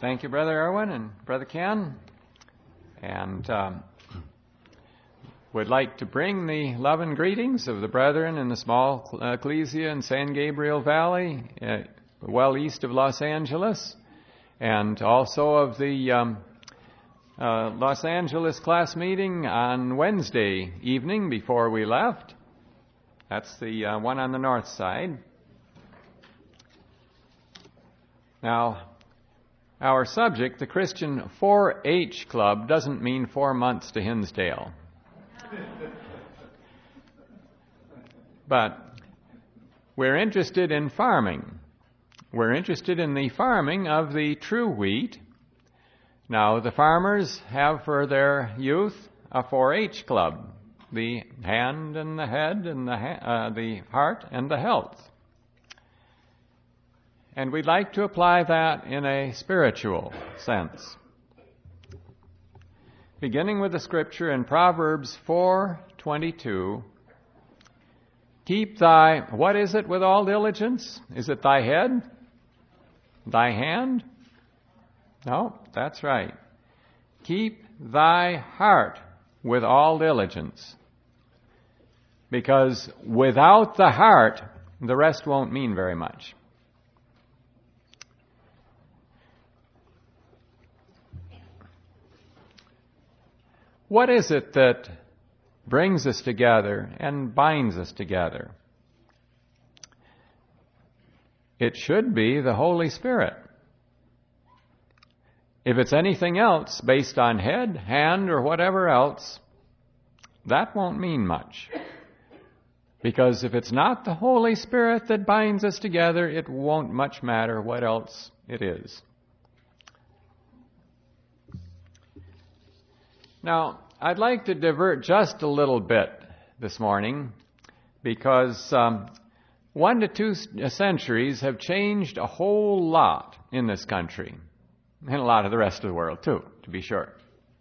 Thank you, Brother Erwin and Brother Ken. And would like to bring the love and greetings of the brethren in the small ecclesia in San Gabriel Valley, well east of Los Angeles, and also of the Los Angeles class meeting on Wednesday evening before we left. That's the one on the north side. Now, our subject, the Christian 4-H Club, doesn't mean 4 months to Hinsdale. But we're interested in farming. We're interested in the farming of the true wheat. Now, the farmers have for their youth a 4-H club, the hand and the head and the heart and the health. And we'd like to apply that in a spiritual sense. Beginning with the scripture in Proverbs 4:22, keep thy, what is it with all diligence? Is it thy head? Thy hand? No, that's right. Keep thy heart with all diligence. Because without the heart, the rest won't mean very much. What is it that brings us together and binds us together? It should be the Holy Spirit. If it's anything else based on head, hand, or whatever else, that won't mean much. Because if it's not the Holy Spirit that binds us together, it won't much matter what else it is. Now, I'd like to divert just a little bit this morning because 1 to 2 centuries have changed a whole lot in this country, and a lot of the rest of the world too, to be sure.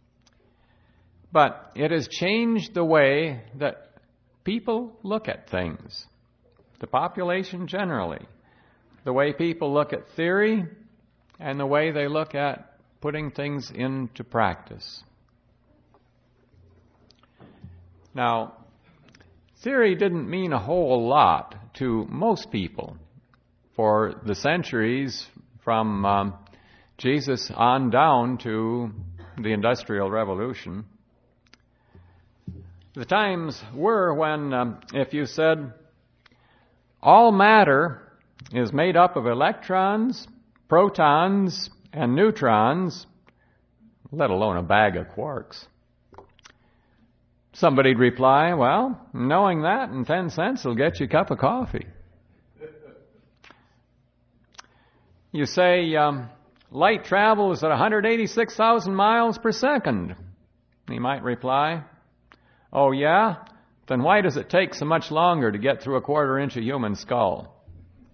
But it has changed the way that people look at things, the population generally, the way people look at theory, and the way they look at putting things into practice. Now, theory didn't mean a whole lot to most people for the centuries from Jesus on down to the Industrial Revolution. The times were when if you said all matter is made up of electrons, protons, and neutrons, let alone a bag of quarks, somebody'd reply, well, knowing that and 10 cents will get you a cup of coffee. You say, light travels at 186,000 miles per second. He might reply, oh yeah? Then why does it take so much longer to get through a 1/4 inch of human skull?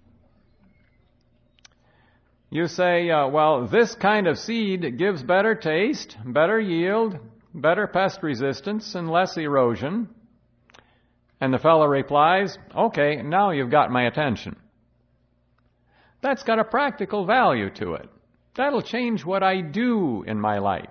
You say, well, this kind of seed gives better taste, better yield, better pest resistance, and less erosion. And the fellow replies, okay, now you've got my attention. That's got a practical value to it. That'll change what I do in my life.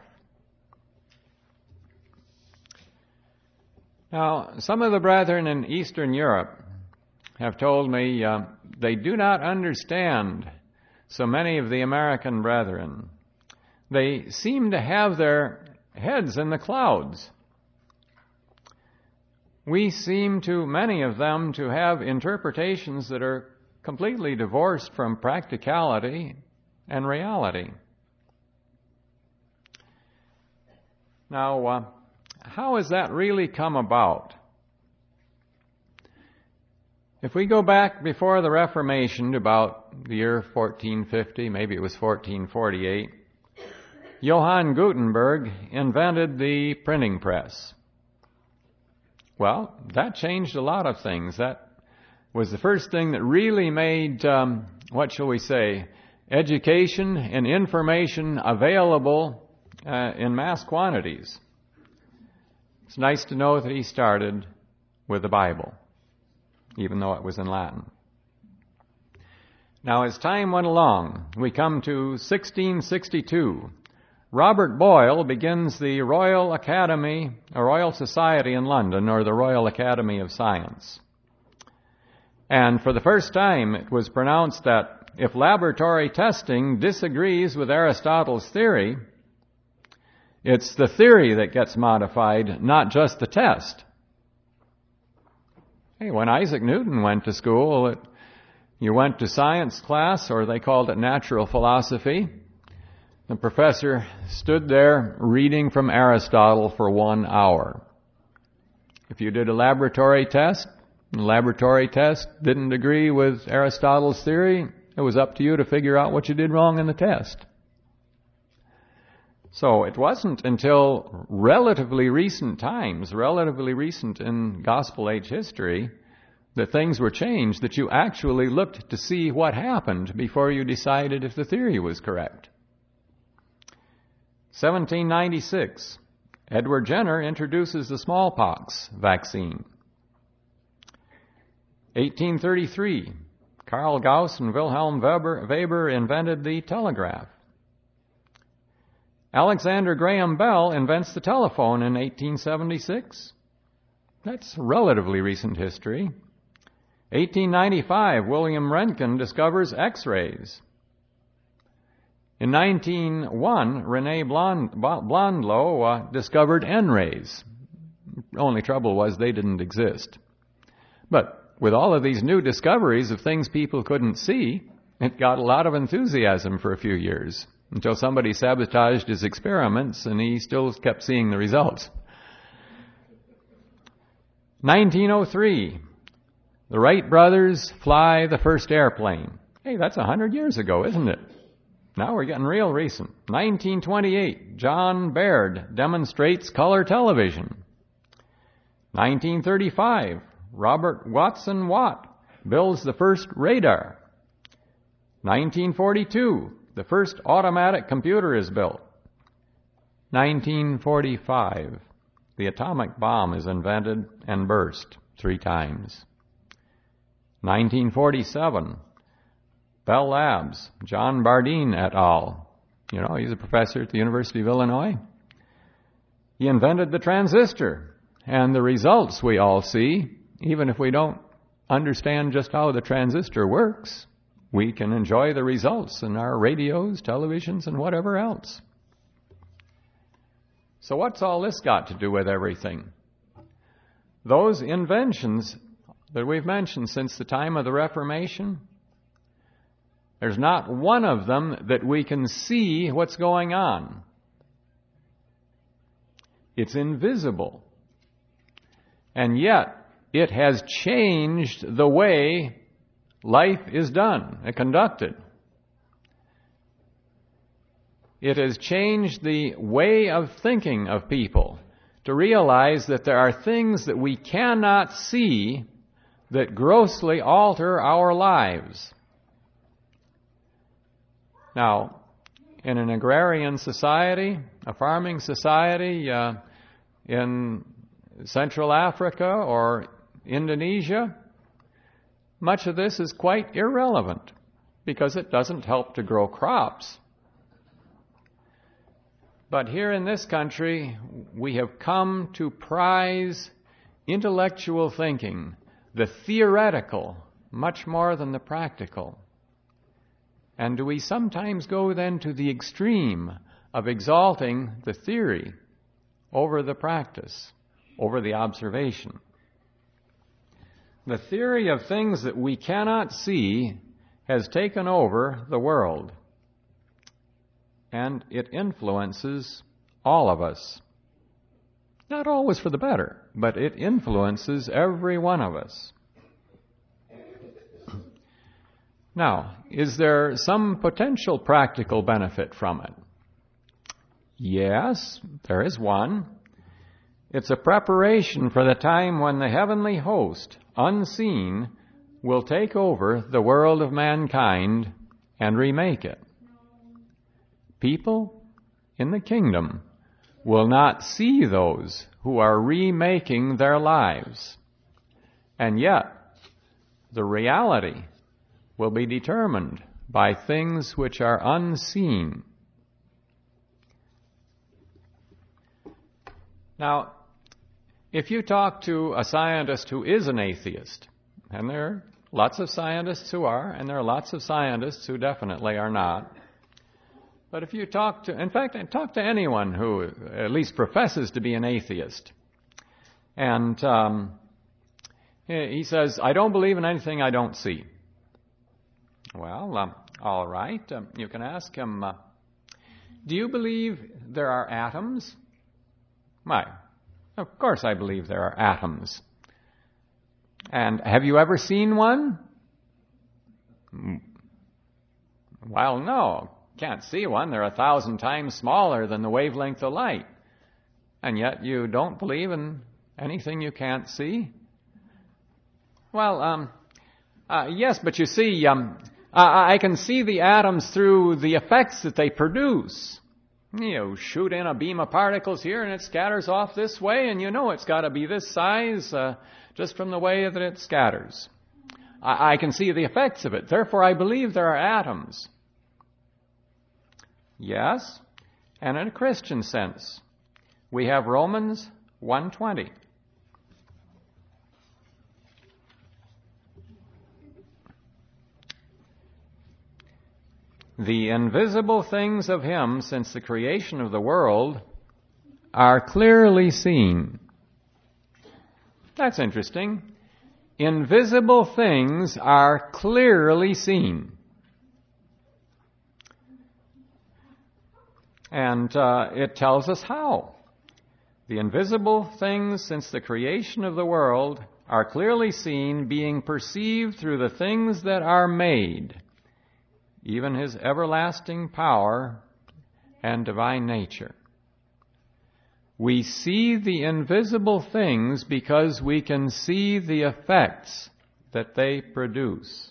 Now, some of the brethren in Eastern Europe have told me they do not understand so many of the American brethren. They seem to have their heads in the clouds. We seem to, many of them, to have interpretations that are completely divorced from practicality and reality. Now, how has that really come about? If we go back before the Reformation to about the year 1450, maybe it was 1448, Johann Gutenberg invented the printing press. Well, that changed a lot of things. That was the first thing that really made, what shall we say, education and information available in mass quantities. It's nice to know that he started with the Bible, even though it was in Latin. Now, as time went along, we come to 1662. Robert Boyle begins the Royal Academy, a Royal Society in London, or the Royal Academy of Science. And for the first time, it was pronounced that if laboratory testing disagrees with Aristotle's theory, it's the theory that gets modified, not just the test. Hey, when Isaac Newton went to school, you went to science class, or they called it natural philosophy. The professor stood there reading from Aristotle for 1 hour. If you did a laboratory test, and the laboratory test didn't agree with Aristotle's theory, it was up to you to figure out what you did wrong in the test. So it wasn't until relatively recent times, relatively recent in Gospel Age history, that things were changed, that you actually looked to see what happened before you decided if the theory was correct. 1796, Edward Jenner introduces the smallpox vaccine. 1833, Carl Gauss and Wilhelm Weber invented the telegraph. Alexander Graham Bell invents the telephone in 1876. That's relatively recent history. 1895, William Röntgen discovers X-rays. In 1901, René Blondlot discovered N-rays. Only trouble was they didn't exist. But with all of these new discoveries of things people couldn't see, it got a lot of enthusiasm for a few years, until somebody sabotaged his experiments and he still kept seeing the results. 1903, the Wright brothers fly the first airplane. Hey, that's 100 years ago, isn't it? Now we're getting real recent. 1928, John Baird demonstrates color television. 1935, Robert Watson Watt builds the first radar. 1942, the first automatic computer is built. 1945, the atomic bomb is invented and burst 3 times. 1947, Bell Labs, John Bardeen et al. You know, he's a professor at the University of Illinois. He invented the transistor, and the results we all see, even if we don't understand just how the transistor works, we can enjoy the results in our radios, televisions, and whatever else. So what's all this got to do with everything? Those inventions that we've mentioned since the time of the Reformation, there's not one of them that we can see what's going on. It's invisible. And yet, it has changed the way life is done and conducted. It has changed the way of thinking of people to realize that there are things that we cannot see that grossly alter our lives. Now, in an agrarian society, a farming society in Central Africa or Indonesia, much of this is quite irrelevant because it doesn't help to grow crops. But here in this country, we have come to prize intellectual thinking, the theoretical, much more than the practical. And do we sometimes go then to the extreme of exalting the theory over the practice, over the observation? The theory of things that we cannot see has taken over the world, and it influences all of us. Not always for the better, but it influences every one of us. Now, is there some potential practical benefit from it? Yes, there is one. It's a preparation for the time when the heavenly host, unseen, will take over the world of mankind and remake it. People in the kingdom will not see those who are remaking their lives. And yet, the reality will be determined by things which are unseen. Now, if you talk to a scientist who is an atheist, and there are lots of scientists who are, and there are lots of scientists who definitely are not, but if you talk to anyone who at least professes to be an atheist, and he says, I don't believe in anything I don't see. Well, all right, you can ask him, do you believe there are atoms? Why, of course I believe there are atoms. And have you ever seen one? Well, no, can't see one. They're 1,000 times smaller than the wavelength of light. And yet you don't believe in anything you can't see? Well, yes, but you see, I can see the atoms through the effects that they produce. You shoot in a beam of particles here and it scatters off this way, and you know it's got to be this size just from the way that it scatters. I can see the effects of it. Therefore, I believe there are atoms. Yes, and in a Christian sense, we have Romans 1:20. The invisible things of Him since the creation of the world are clearly seen. That's interesting. Invisible things are clearly seen. And it tells us how. The invisible things since the creation of the world are clearly seen, being perceived through the things that are made, even His everlasting power and divine nature. We see the invisible things because we can see the effects that they produce.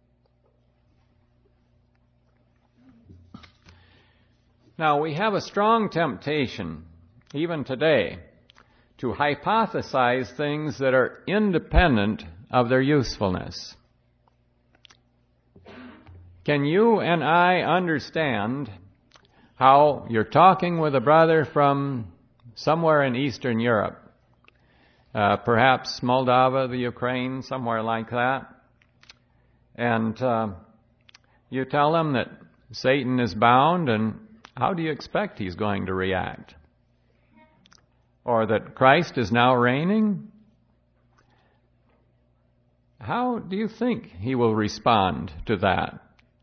Now, we have a strong temptation, even today, to hypothesize things that are independent of their usefulness. Can you and I understand how you're talking with a brother from somewhere in Eastern Europe, perhaps Moldova, the Ukraine, somewhere like that, and you tell him that Satan is bound, and how do you expect he's going to react? Or that Christ is now reigning? How do you think he will respond to that?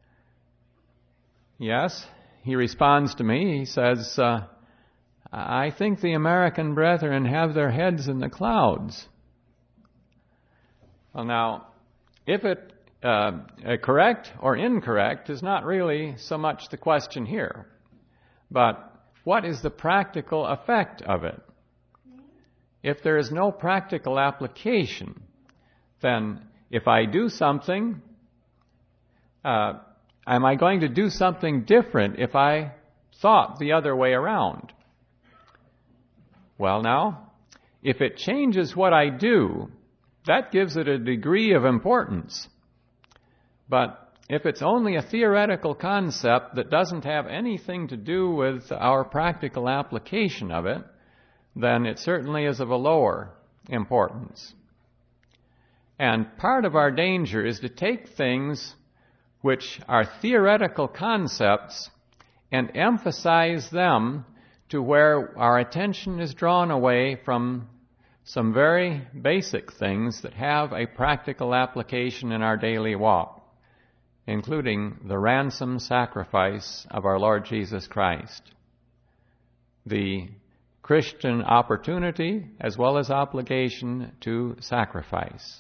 Yes, he responds to me. He says, I think the American brethren have their heads in the clouds. Well, now, if it correct or incorrect is not really so much the question here, but what is the practical effect of it? If there is no practical application, then if I do something, am I going to do something different if I thought the other way around? Well, now, if it changes what I do, that gives it a degree of importance. But if it's only a theoretical concept that doesn't have anything to do with our practical application of it, then it certainly is of a lower importance. And part of our danger is to take things which are theoretical concepts and emphasize them to where our attention is drawn away from some very basic things that have a practical application in our daily walk, including the ransom sacrifice of our Lord Jesus Christ, the Christian opportunity as well as obligation to sacrifice.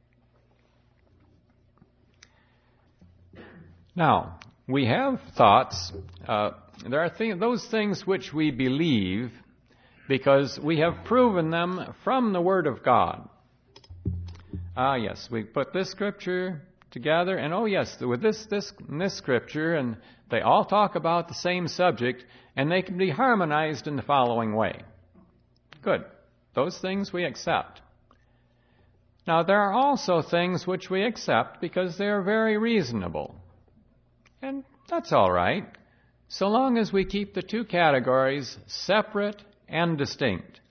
Now, we have thoughts. There are those things which we believe because we have proven them from the Word of God. Yes, we put this scripture together, and oh yes, with this scripture, and they all talk about the same subject, and they can be harmonized in the following way. Good. Those things we accept. Now, there are also things which we accept because they are very reasonable. And that's all right, so long as we keep the two categories separate and distinct.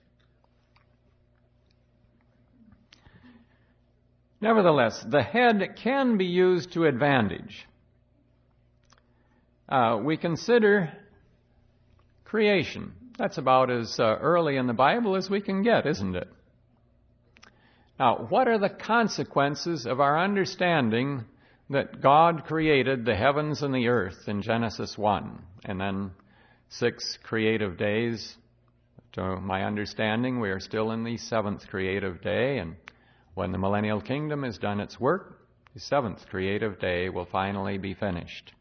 Nevertheless, the head can be used to advantage. We consider creation. That's about as early in the Bible as we can get, isn't it? Now, what are the consequences of our understanding that God created the heavens and the earth in Genesis 1, and then 6 creative days? To my understanding, we are still in the 7th creative day, and when the millennial kingdom has done its work, the 7th creative day will finally be finished.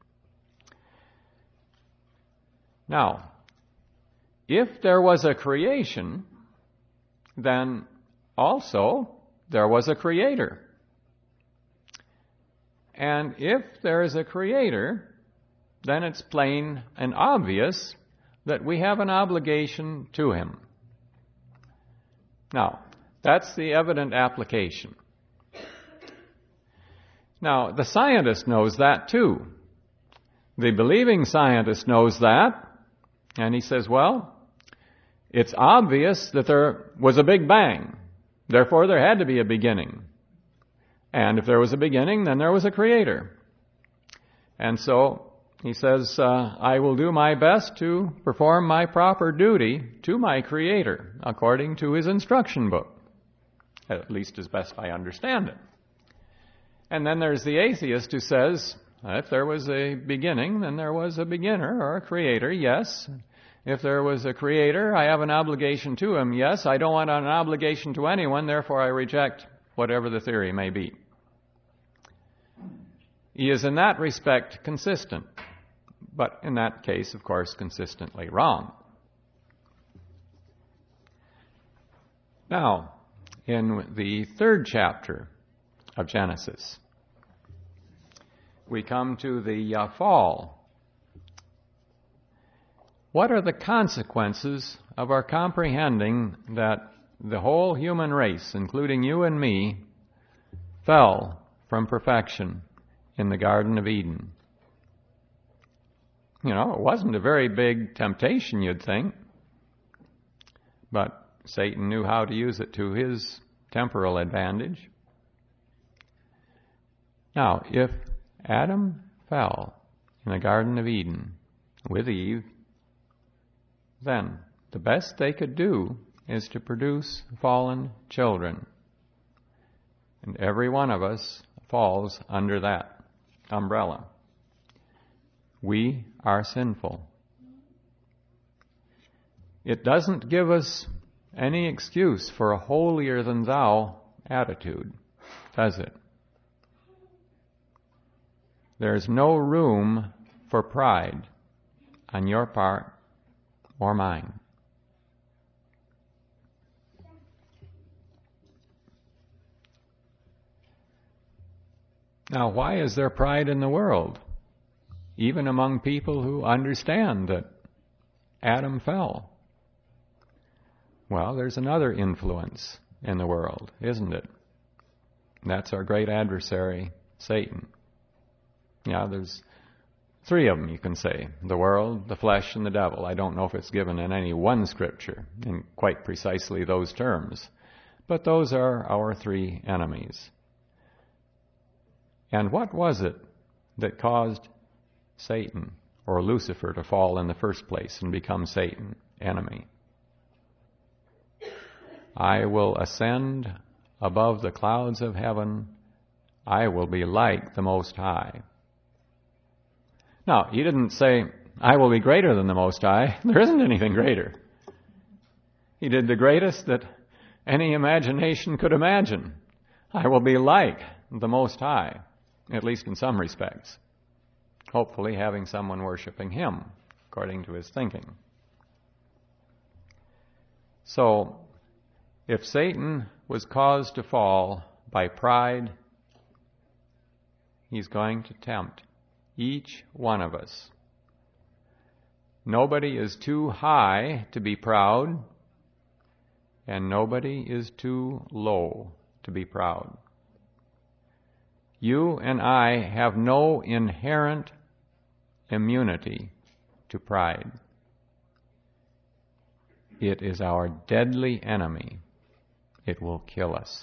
Now, if there was a creation, then also there was a creator. And if there is a creator, then it's plain and obvious that we have an obligation to him. Now, that's the evident application. Now, the scientist knows that too. The believing scientist knows that, and he says, well, it's obvious that there was a Big Bang. Therefore, there had to be a beginning. And if there was a beginning, then there was a creator. And so he says, I will do my best to perform my proper duty to my creator according to his instruction book, at least as best I understand it. And then there's the atheist who says, if there was a beginning, then there was a beginner or a creator, yes. If there was a creator, I have an obligation to him, yes. I don't want an obligation to anyone, therefore I reject whatever the theory may be. He is in that respect consistent, but in that case, of course, consistently wrong. Now, in the 3rd chapter of Genesis, we come to the fall. What are the consequences of our comprehending that the whole human race, including you and me, fell from perfection in the Garden of Eden? You know, it wasn't a very big temptation, you'd think, but Satan knew how to use it to his temporal advantage. Now, if Adam fell in the Garden of Eden with Eve, then the best they could do is to produce fallen children. And every one of us falls under that umbrella. We are sinful. It doesn't give us any excuse for a holier-than-thou attitude, does it? There's no room for pride on your part or mine. Now, why is there pride in the world, even among people who understand that Adam fell? Well, there's another influence in the world, isn't it? That's our great adversary, Satan. Yeah, there's 3 of them, you can say. The world, the flesh, and the devil. I don't know if it's given in any one scripture in quite precisely those terms. But those are our 3 enemies. And what was it that caused Satan, or Lucifer, to fall in the first place and become Satan, enemy? I will ascend above the clouds of heaven. I will be like the Most High. Now, he didn't say, I will be greater than the Most High. There isn't anything greater. He did the greatest that any imagination could imagine. I will be like the Most High, at least in some respects. Hopefully having someone worshiping him, according to his thinking. So, if Satan was caused to fall by pride, he's going to tempt each one of us. Nobody is too high to be proud, and nobody is too low to be proud. You and I have no inherent immunity to pride. It is our deadly enemy. It will kill us.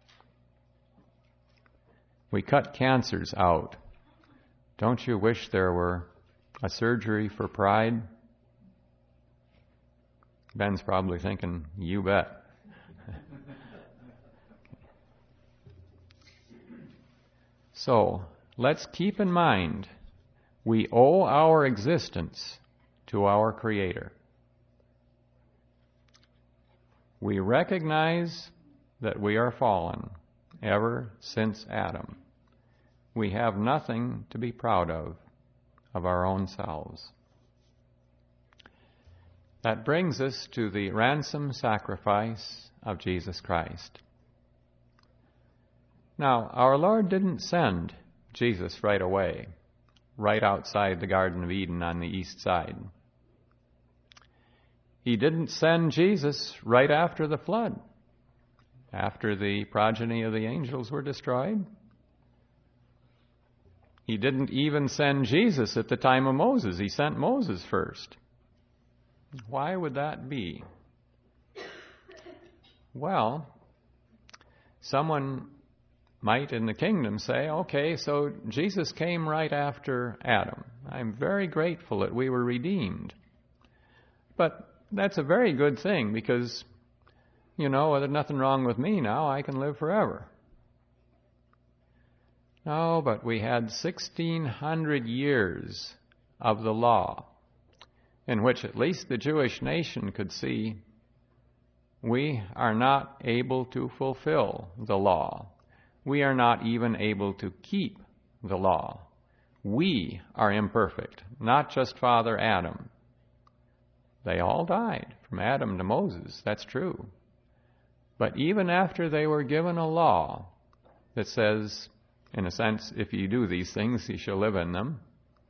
We cut cancers out. Don't you wish there were a surgery for pride? Ben's probably thinking, you bet. So, let's keep in mind, we owe our existence to our Creator. We recognize that we are fallen ever since Adam. We have nothing to be proud of our own selves. That brings us to the ransom sacrifice of Jesus Christ. Now, our Lord didn't send Jesus right away, right outside the Garden of Eden on the east side. He didn't send Jesus right after the flood, after the progeny of the angels were destroyed. He didn't even send Jesus at the time of Moses. He sent Moses first. Why would that be? Well, someone might in the kingdom say, okay, so Jesus came right after Adam. I'm very grateful that we were redeemed. But that's a very good thing because, there's nothing wrong with me now. I can live forever. No, but we had 1,600 years of the law in which at least the Jewish nation could see we are not able to fulfill the law. We are not even able to keep the law. We are imperfect, not just Father Adam. They all died, from Adam to Moses, that's true. But even after they were given a law that says, in a sense, if you do these things, you shall live in them,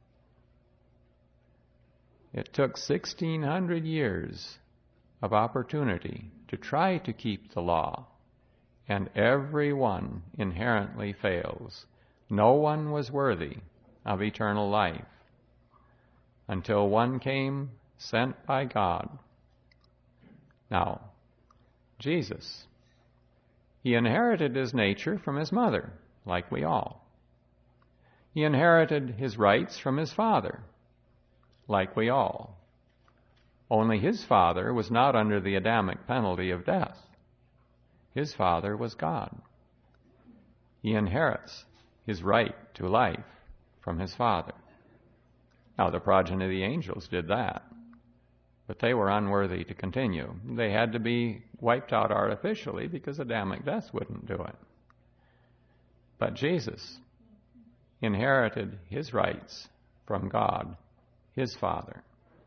it took 1,600 years of opportunity to try to keep the law. And everyone inherently fails. No one was worthy of eternal life until one came sent by God. Now, Jesus, he inherited his nature from his mother, like we all. He inherited his rights from his father, like we all. Only his father was not under the Adamic penalty of death. His father was God. He inherits his right to life from his father. Now, the progeny of the angels did that, but they were unworthy to continue. They had to be wiped out artificially because Adamic death wouldn't do it. But Jesus inherited his rights from God, his Father.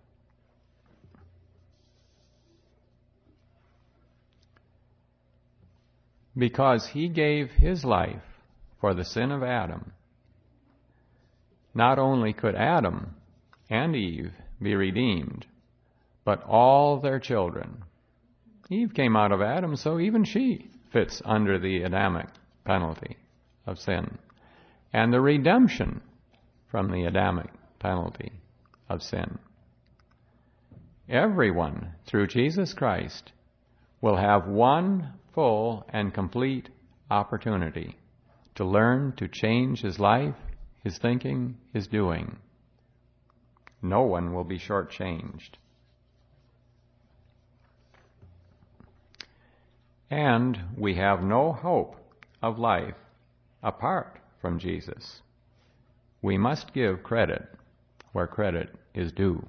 Because he gave his life for the sin of Adam, not only could Adam and Eve be redeemed, but all their children. Eve came out of Adam, so even she fits under the Adamic penalty of sin. And the redemption from the Adamic penalty of sin. Everyone, through Jesus Christ, will have one full and complete opportunity to learn to change his life, his thinking, his doing. No one will be shortchanged. And we have no hope of life apart from Jesus. We must give credit where credit is due.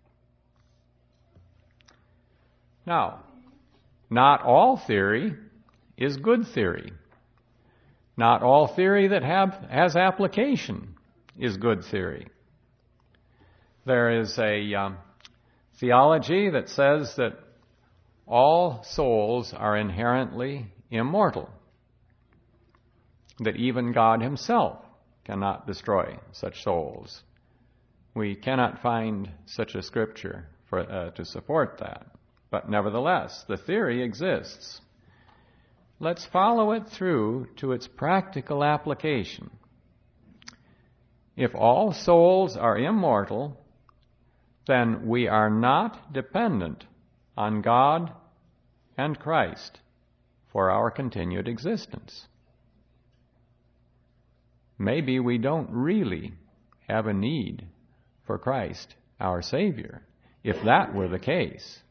Now, not all theory is good theory. Not all theory that has application is good theory. There is a theology that says that all souls are inherently immortal, that even God himself cannot destroy such souls. We cannot find such a scripture to support that. But nevertheless, the theory exists. let's follow it through to its practical application. If all souls are immortal, then we are not dependent on God and Christ for our continued existence. Maybe we don't really have a need for Christ, our Savior, if that were the case.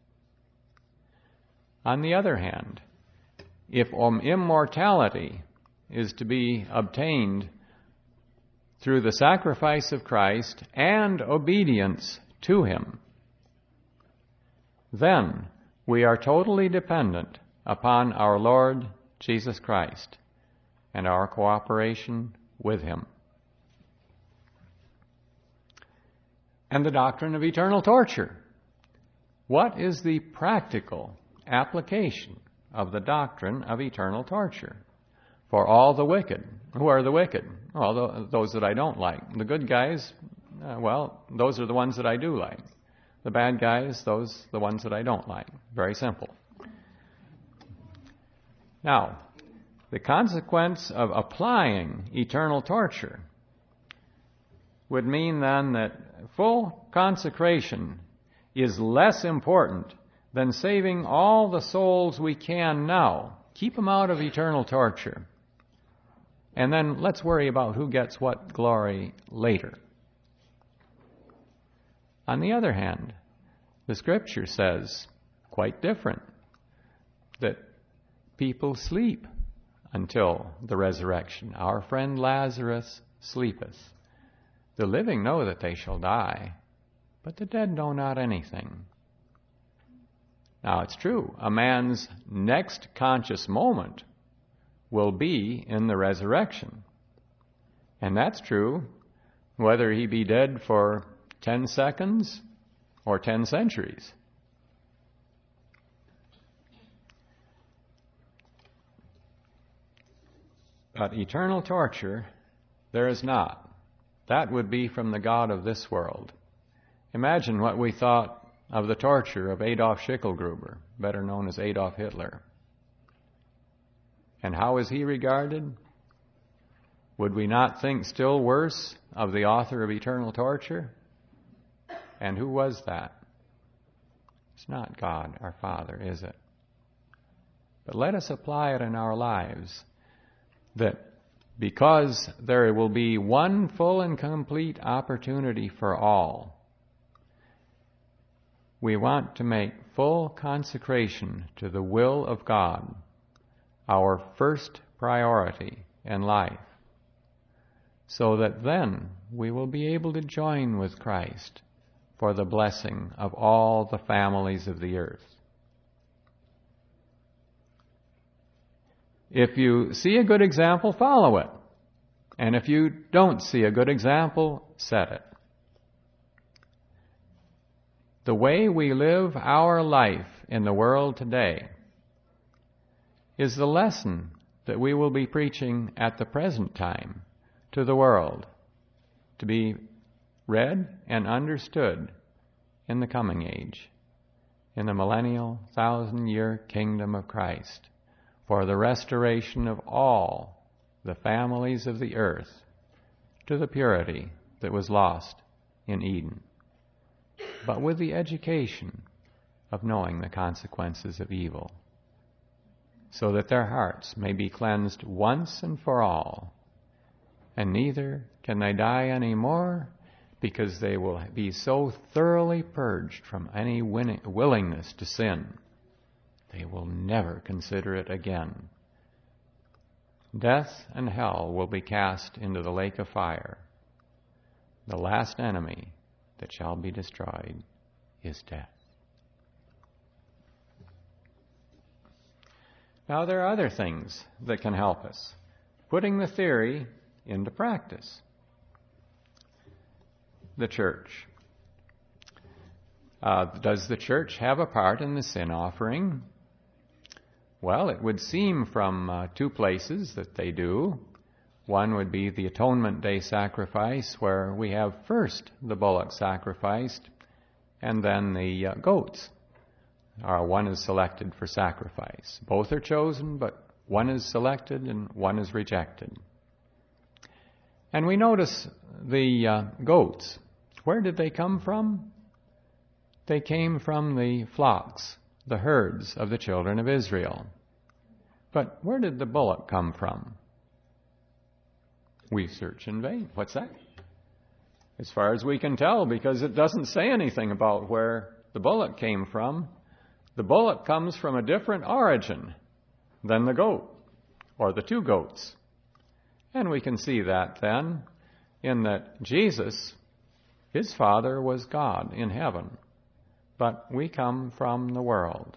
On the other hand, if immortality is to be obtained through the sacrifice of Christ and obedience to Him, then we are totally dependent upon our Lord Jesus Christ and our cooperation with Him. And the doctrine of eternal torture. What is the practical application of the doctrine of eternal torture for all the wicked? Who are the wicked? Well, those that I don't like. The good guys, those are the ones that I do like. The bad guys, the ones that I don't like. Very simple. Now, the consequence of applying eternal torture would mean then that full consecration is less important than saving all the souls we can now. Keep them out of eternal torture. And then let's worry about who gets what glory later. On the other hand, the Scripture says, quite different, that people sleep until the resurrection. Our friend Lazarus sleepeth. The living know that they shall die, but the dead know not anything. Now it's true, a man's next conscious moment will be in the resurrection. And that's true whether he be dead for 10 seconds or 10 centuries. But eternal torture, there is not. That would be from the God of this world. Imagine what we thought of the torture of Adolf Schicklgruber, better known as Adolf Hitler. And how is he regarded? Would we not think still worse of the author of eternal torture? And who was that? It's not God, our Father, is it? But let us apply it in our lives, that because there will be one full and complete opportunity for all, we want to make full consecration to the will of God our first priority in life, so that then we will be able to join with Christ for the blessing of all the families of the earth. If you see a good example, follow it. And if you don't see a good example, set it. The way we live our life in the world today is the lesson that we will be preaching at the present time to the world, to be read and understood in the coming age, in the millennial, 1,000-year kingdom of Christ, for the restoration of all the families of the earth to the purity that was lost in Eden, but with the education of knowing the consequences of evil, so that their hearts may be cleansed once and for all, and neither can they die any more, because they will be so thoroughly purged from any willingness to sin, they will never consider it again. Death and hell will be cast into the lake of fire. The last enemy that shall be destroyed is death. Now there are other things that can help us, putting the theory into practice. The church. Does the church have a part in the sin offering? Well, it would seem from two places that they do. One would be the Atonement Day sacrifice, where we have first the bullock sacrificed and then the goats one is selected for sacrifice. Both are chosen, but one is selected and one is rejected. And we notice the goats. Where did they come from? They came from the flocks, the herds of the children of Israel. But where did the bullock come from? We search in vain. What's that? As far as we can tell, because it doesn't say anything about where the bullock came from. The bullock comes from a different origin than the goat, or the two goats. And we can see that then in that Jesus, his Father was God in heaven, but we come from the world.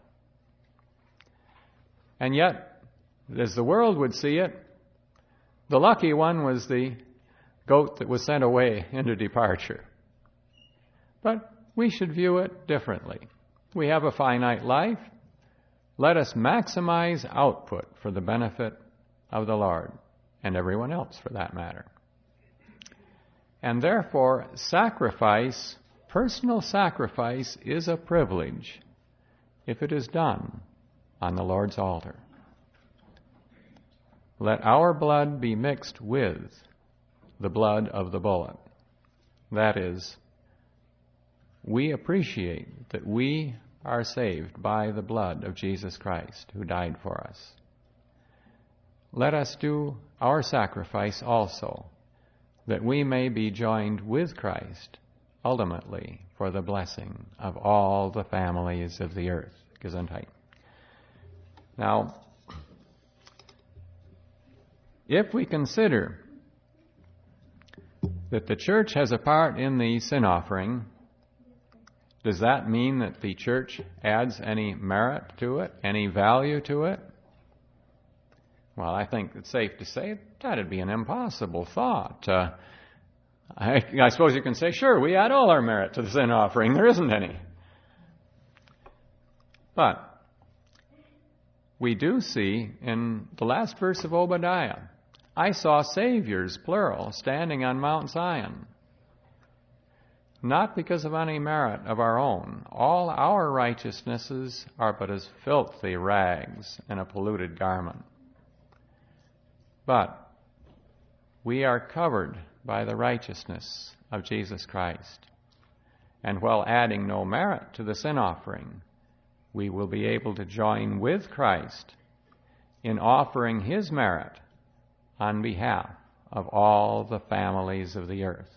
And yet, as the world would see it, the lucky one was the goat that was sent away into departure. But we should view it differently. We have a finite life. Let us maximize output for the benefit of the Lord, and everyone else for that matter. And therefore, sacrifice, personal sacrifice, is a privilege if it is done on the Lord's altar. Let our blood be mixed with the blood of the bullock. That is, we appreciate that we are saved by the blood of Jesus Christ, who died for us. Let us do our sacrifice also, that we may be joined with Christ, ultimately, for the blessing of all the families of the earth. Gesundheit. Now, if we consider that the church has a part in the sin offering, does that mean that the church adds any merit to it, any value to it? Well, I think it's safe to say that'd be an impossible thought. I suppose you can say, sure, we add all our merit to the sin offering. There isn't any. But we do see in the last verse of Obadiah, I saw saviors, plural, standing on Mount Zion. Not because of any merit of our own. All our righteousnesses are but as filthy rags in a polluted garment. But we are covered by the righteousness of Jesus Christ. And while adding no merit to the sin offering, we will be able to join with Christ in offering his merit on behalf of all the families of the earth.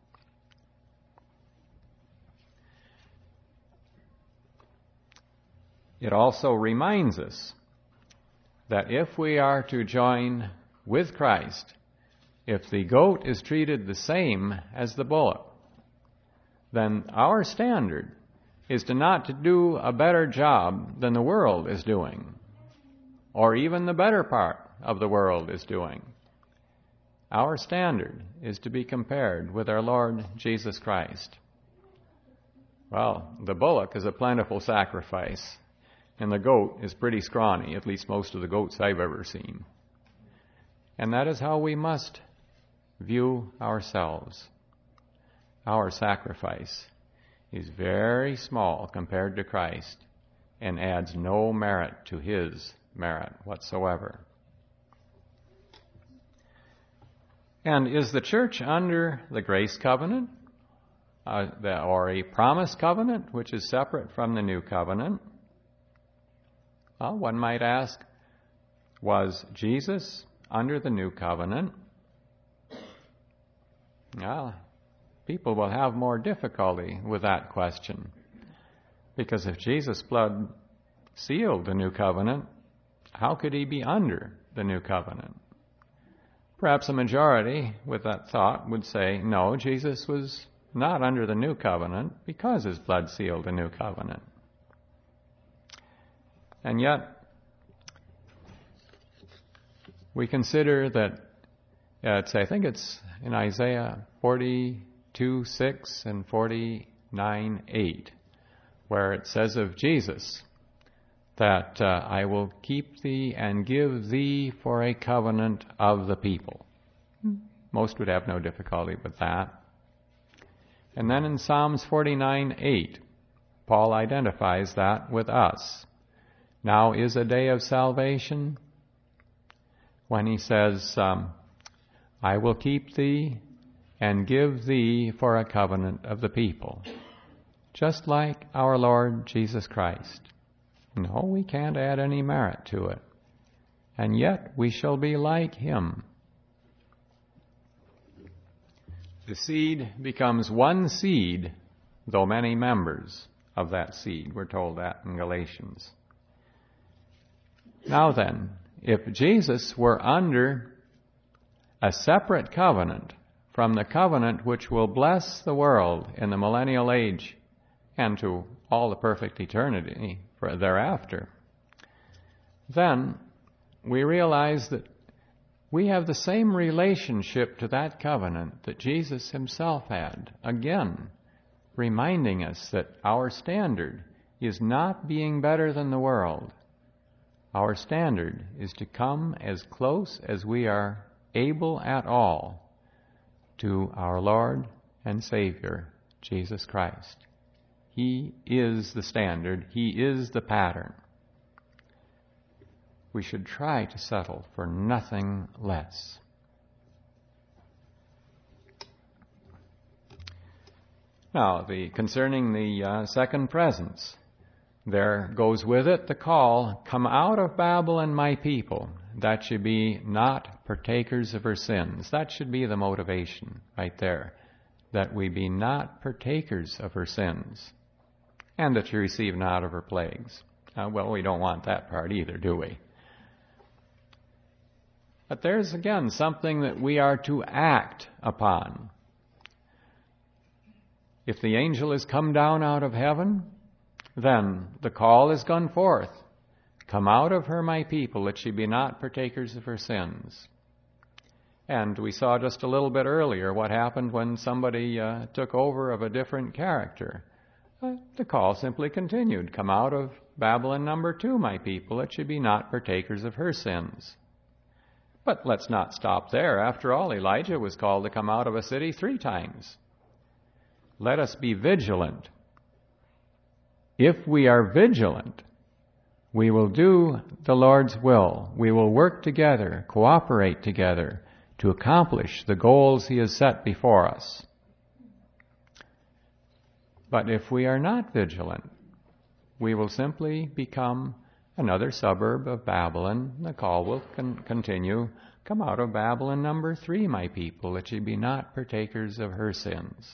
It also reminds us that if we are to join with Christ, if the goat is treated the same as the bullock, then our standard is not to do a better job than the world is doing, or even the better part of the world is doing. Our standard is to be compared with our Lord Jesus Christ. Well, the bullock is a plentiful sacrifice, and the goat is pretty scrawny, at least most of the goats I've ever seen. And that is how we must view ourselves. Our sacrifice is very small compared to Christ and adds no merit to his merit whatsoever. And is the church under the grace covenant or a promise covenant, which is separate from the new covenant? Well, one might ask, was Jesus under the new covenant? Well, people will have more difficulty with that question, because if Jesus' blood sealed the new covenant, how could he be under the new covenant? Perhaps a majority with that thought would say, no, Jesus was not under the new covenant because his blood sealed the new covenant. And yet, we consider that I think it's in Isaiah 42:6 and 49:8, where it says of Jesus that I will keep thee and give thee for a covenant of the people. Most would have no difficulty with that. And then in Psalms 49:8, Paul identifies that with us. Now is a day of salvation when he says, I will keep thee and give thee for a covenant of the people, just like our Lord Jesus Christ. No, we can't add any merit to it. And yet we shall be like him. The seed becomes one seed, though many members of that seed. We're told that in Galatians. Now then, if Jesus were under a separate covenant from the covenant which will bless the world in the millennial age and to all the perfect eternity thereafter, then we realize that we have the same relationship to that covenant that Jesus himself had. Again, reminding us that our standard is not being better than the world. Our standard is to come as close as we are able at all to our Lord and Savior, Jesus Christ. He is the standard. He is the pattern. We should try to settle for nothing less. Now, concerning the second presence, there goes with it the call, come out of Babylon, my people, that ye be not partakers of her sins. That should be the motivation right there, that we be not partakers of her sins, and that you receive not of her plagues. Well, we don't want that part either, do we? But there's, again, something that we are to act upon. If the angel is come down out of heaven, then the call is gone forth. Come out of her, my people, that ye be not partakers of her sins. And we saw just a little bit earlier what happened when somebody took over of a different character. The call simply continued. Come out of Babylon number 2, my people, that ye be not partakers of her sins. But let's not stop there. After all, Elijah was called to come out of a city 3 times. Let us be vigilant. If we are vigilant, we will do the Lord's will. We will work together, cooperate together to accomplish the goals He has set before us. But if we are not vigilant, we will simply become another suburb of Babylon. The call will continue. Come out of Babylon number 3, my people, that ye be not partakers of her sins.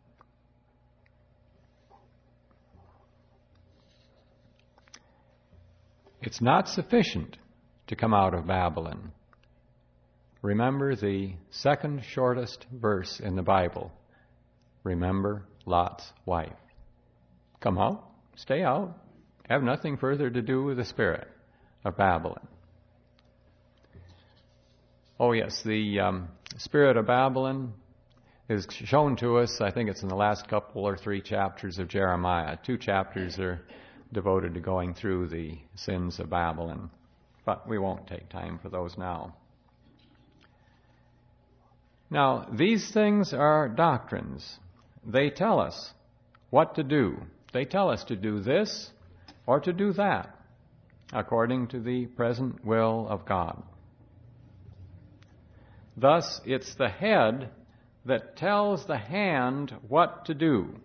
It's not sufficient to come out of Babylon. Remember the second shortest verse in the Bible. Remember Lot's wife. Come out, stay out, have nothing further to do with the spirit of Babylon. Oh yes, the spirit of Babylon is shown to us, I think it's in the last couple or 3 chapters of Jeremiah. 2 chapters are devoted to going through the sins of Babylon, but we won't take time for those now. Now, these things are doctrines. They tell us what to do. They tell us to do this or to do that, according to the present will of God. Thus, it's the head that tells the hand what to do.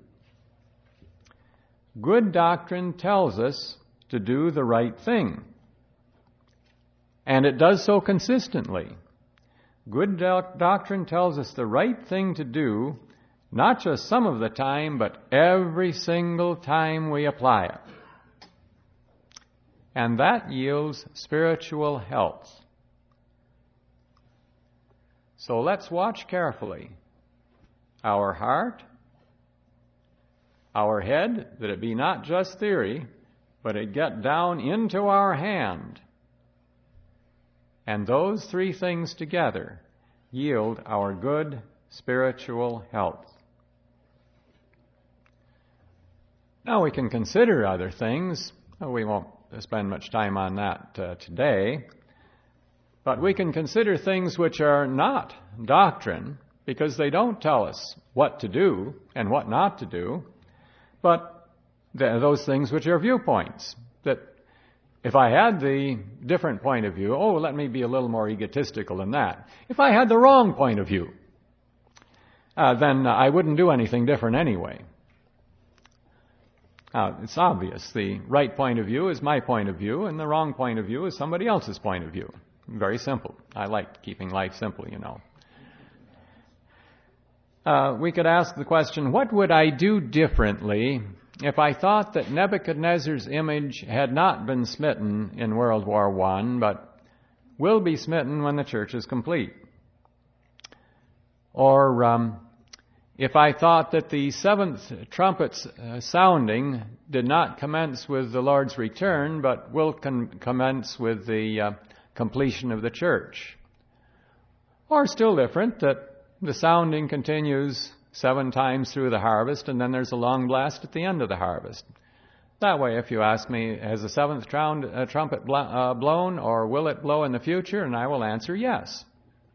Good doctrine tells us to do the right thing, and it does so consistently. Good doctrine tells us the right thing to do, not just some of the time, but every single time we apply it. And that yields spiritual health. So let's watch carefully. Our heart, our head, that it be not just theory, but it get down into our hand. And those 3 things together yield our good spiritual health. Now we can consider other things. We won't spend much time on that today. But we can consider things which are not doctrine, because they don't tell us what to do and what not to do. But those things which are viewpoints. That if I had the different point of view, let me be a little more egotistical than that. If I had the wrong point of view, then I wouldn't do anything different anyway. It's obvious. The right point of view is my point of view, and the wrong point of view is somebody else's point of view. Very simple. I like keeping life simple, you know. We could ask the question, what would I do differently if I thought that Nebuchadnezzar's image had not been smitten in World War I, but will be smitten when the church is complete? Or if I thought that the seventh trumpet's sounding did not commence with the Lord's return, but will commence with the completion of the church? Or still different, that the sounding continues 7 times through the harvest, and then there's a long blast at the end of the harvest. That way, if you ask me, has the seventh trumpet blown, or will it blow in the future? And I will answer yes.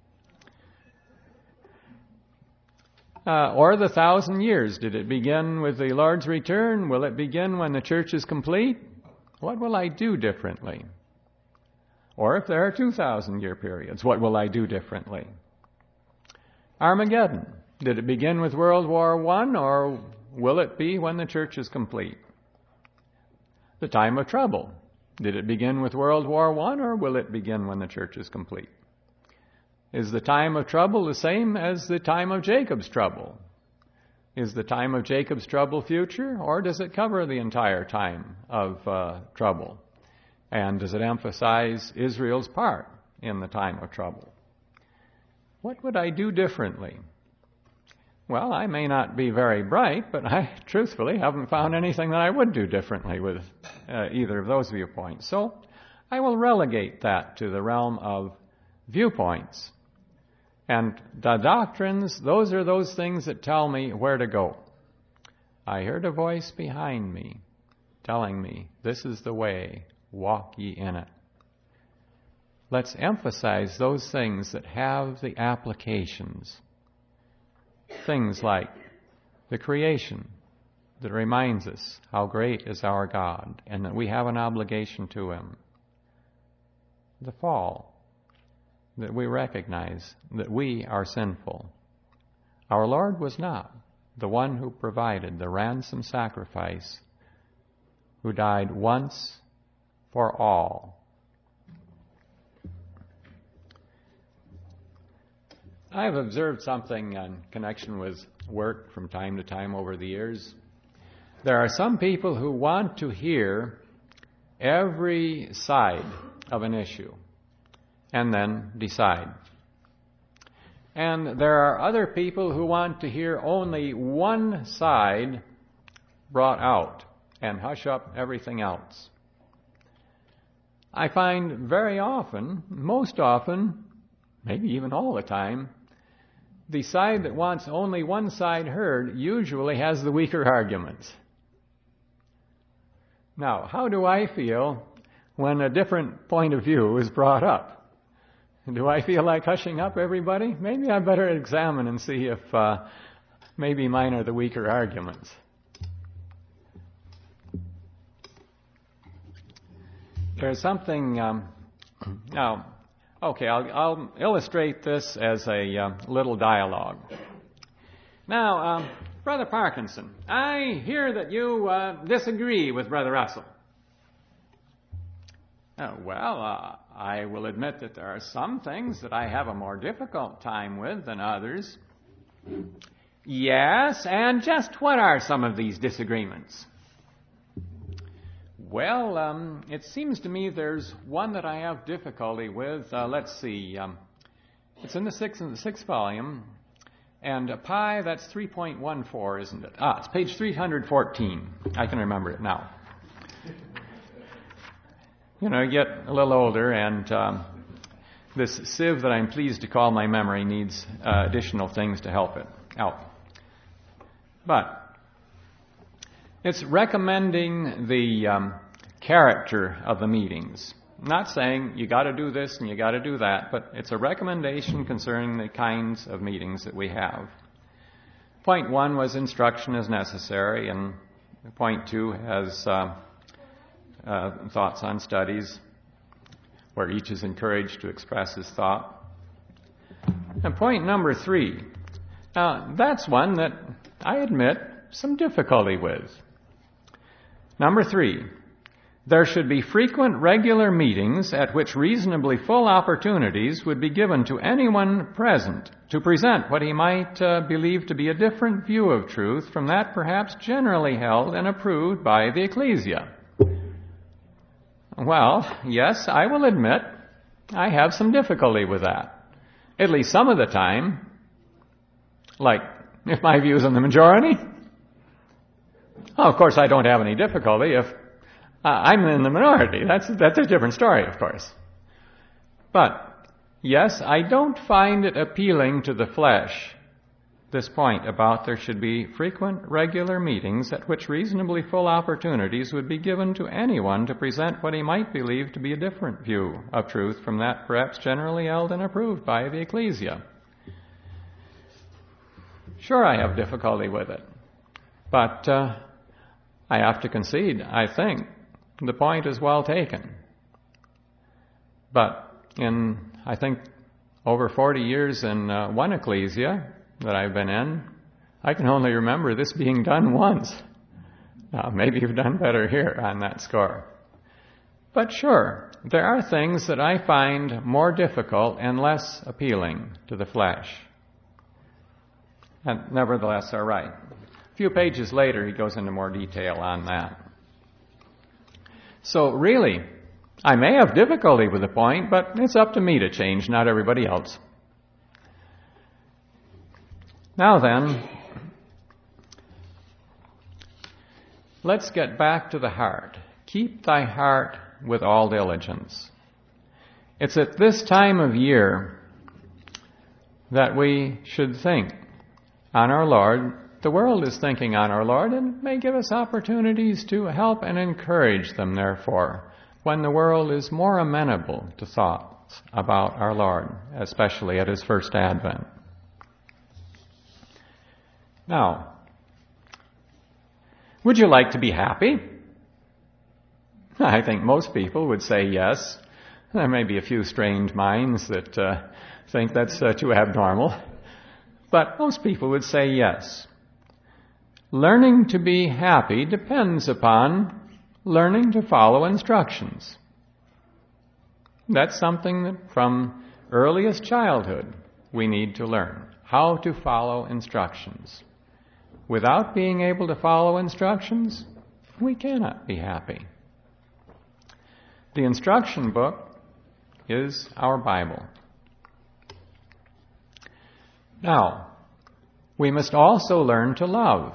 Or the 1,000 years, did it begin with the Lord's return? Will it begin when the church is complete? What will I do differently? Or if there are 2,000-year periods, what will I do differently? Armageddon, did it begin with World War I, or will it be when the church is complete? The time of trouble, did it begin with World War I, or will it begin when the church is complete? Is the time of trouble the same as the time of Jacob's trouble? Is the time of Jacob's trouble future, or does it cover the entire time of trouble? And does it emphasize Israel's part in the time of trouble? What would I do differently? Well, I may not be very bright, but I truthfully haven't found anything that I would do differently with either of those viewpoints. So I will relegate that to the realm of viewpoints. And the doctrines, those are those things that tell me where to go. I heard a voice behind me telling me, this is the way, walk ye in it. Let's emphasize those things that have the applications. Things like the creation that reminds us how great is our God and that we have an obligation to Him. The fall, that we recognize that we are sinful. Our Lord was not the one who provided the ransom sacrifice, who died once for all. I've observed something in connection with work from time to time over the years. There are some people who want to hear every side of an issue and then decide. And there are other people who want to hear only one side brought out and hush up everything else. I find very often, most often, maybe even all the time, the side that wants only one side heard usually has the weaker arguments. Now, how do I feel when a different point of view is brought up? Do I feel like hushing up everybody? Maybe I better examine and see if maybe mine are the weaker arguments. There's something, now, okay, I'll illustrate this as a little dialogue. Now, Brother Parkinson, I hear that you disagree with Brother Russell. Well, I will admit that there are some things that I have a more difficult time with than others. Yes, and just what are some of these disagreements? Well, it seems to me there's one that I have difficulty with. Let's see. It's in the sixth volume. And pi, that's 3.14, isn't it? It's page 314. I can remember it now. You know, you get a little older, and this sieve that I'm pleased to call my memory needs additional things to help it out. But it's recommending the character of the meetings. Not saying you got to do this and you got to do that, but it's a recommendation concerning the kinds of meetings that we have. Point 1 was instruction is necessary, and Point 2 has thoughts on studies, where each is encouraged to express his thought. And point number 3, now that's one that I admit some difficulty with. Number 3, there should be frequent, regular meetings at which reasonably full opportunities would be given to anyone present to present what he might believe to be a different view of truth from that perhaps generally held and approved by the ecclesia. Well, yes, I will admit I have some difficulty with that. At least some of the time. Like, if my view is in the majority, of course I don't have any difficulty. If I'm in the minority, that's a different story, of course. But, yes, I don't find it appealing to the flesh, this point about there should be frequent, regular meetings at which reasonably full opportunities would be given to anyone to present what he might believe to be a different view of truth from that perhaps generally held and approved by the ecclesia. Sure, I have difficulty with it. But I have to concede, I think, the point is well taken. But in, I think, over 40 years in one ecclesia that I've been in, I can only remember this being done once. Now, maybe you've done better here on that score. But sure, there are things that I find more difficult and less appealing to the flesh. And nevertheless are right. A few pages later, he goes into more detail on that. So really, I may have difficulty with the point, but it's up to me to change, not everybody else. Now then, let's get back to the heart. Keep thy heart with all diligence. It's at this time of year that we should think on our Lord. The world is thinking on our Lord and may give us opportunities to help and encourage them, therefore, when the world is more amenable to thoughts about our Lord, especially at His first advent. Now, would you like to be happy? I think most people would say yes. There may be a few strained minds that think that's too abnormal. But most people would say yes. Learning to be happy depends upon learning to follow instructions. That's something that from earliest childhood we need to learn, how to follow instructions. Without being able to follow instructions, we cannot be happy. The instruction book is our Bible. Now, we must also learn to love.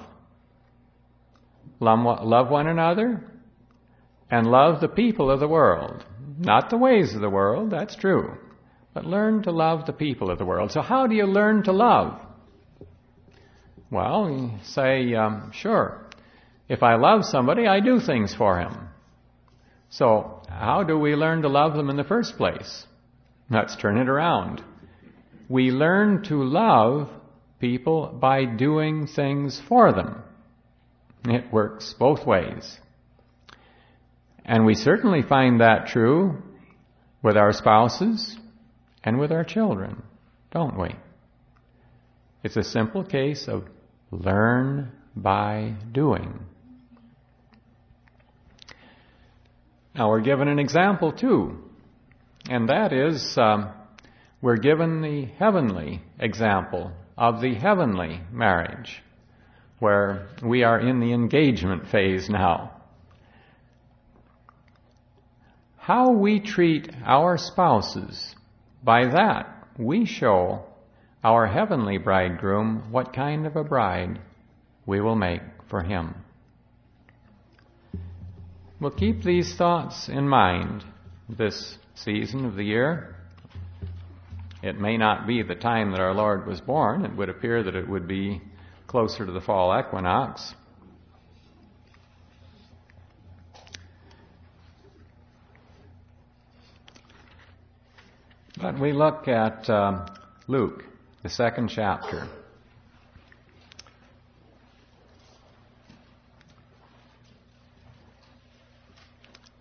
Love one another and love the people of the world. Not the ways of the world, that's true, but learn to love the people of the world. So how do you learn to love? Well, you say, sure, if I love somebody, I do things for him. So how do we learn to love them in the first place? Let's turn it around. We learn to love people by doing things for them. It works both ways. And we certainly find that true with our spouses and with our children, don't we? It's a simple case of learn by doing. Now we're given an example too, and that is we're given the heavenly example of the heavenly marriage, where we are in the engagement phase now. How we treat our spouses, by that we show our heavenly bridegroom what kind of a bride we will make for him. We'll keep these thoughts in mind this season of the year. It may not be the time that our Lord was born. It would appear that it would be closer to the fall equinox. But we look at Luke, the 2nd chapter.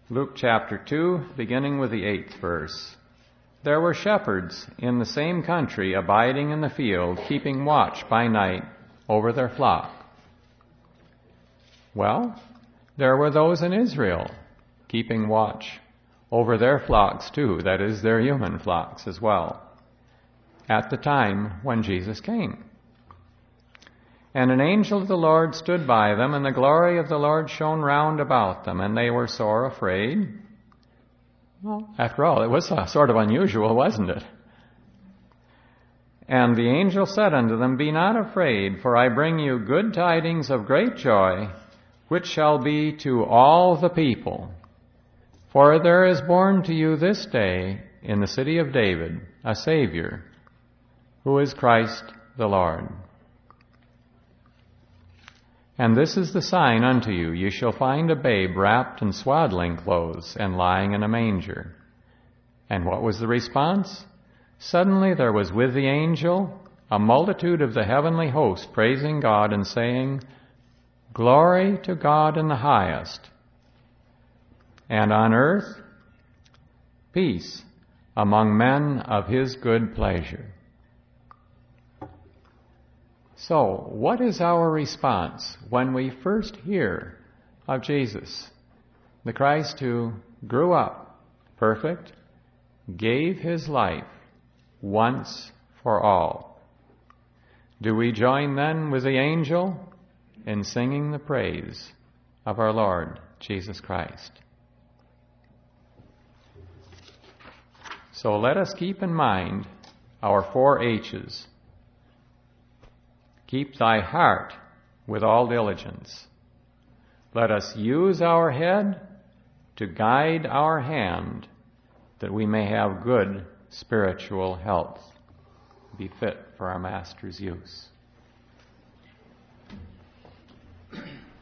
Luke chapter 2, beginning with the 8th verse. There were shepherds in the same country abiding in the field, keeping watch by night over their flock. Well, there were those in Israel keeping watch over their flocks too, that is, their human flocks as well, at the time when Jesus came. And an angel of the Lord stood by them, and the glory of the Lord shone round about them, and they were sore afraid. Well, after all, it was sort of unusual, wasn't it? And the angel said unto them, Be not afraid, for I bring you good tidings of great joy, which shall be to all the people. For there is born to you this day in the city of David a Savior, who is Christ the Lord. And this is the sign unto you, ye shall find a babe wrapped in swaddling clothes and lying in a manger. And what was the response? Suddenly there was with the angel a multitude of the heavenly host praising God and saying, Glory to God in the highest, and on earth peace among men of his good pleasure. So, what is our response when we first hear of Jesus, the Christ who grew up perfect, gave his life once for all? Do we join then with the angel in singing the praise of our Lord Jesus Christ? So let us keep in mind our 4 H's. Keep thy heart with all diligence. Let us use our head to guide our hand, that we may have good spiritual health, be fit for our Master's use.